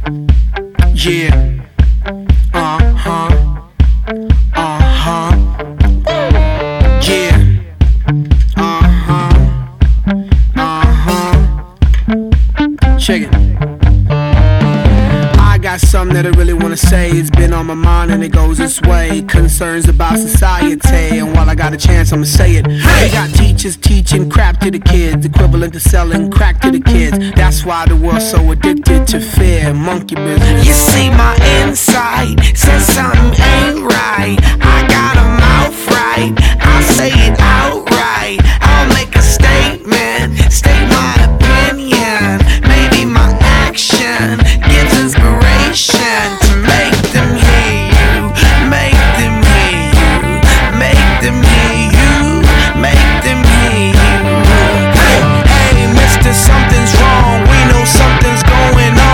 Yeah. Uh-huh. Uh-huh. Yeah. Uh-huh. Uh-huh. Check it. I got something that I really wanna say. It's been on my mind and it goes this way. Concerns about society, and while I got a chance, I'ma say it. Hey! We got teachers teaching crap to the kids, equivalent to selling crack to the kids. That's why the world's so addicted to fear. Monkey business. You see my inside, says something ain't right. I got a mouth right, I'll say it outright.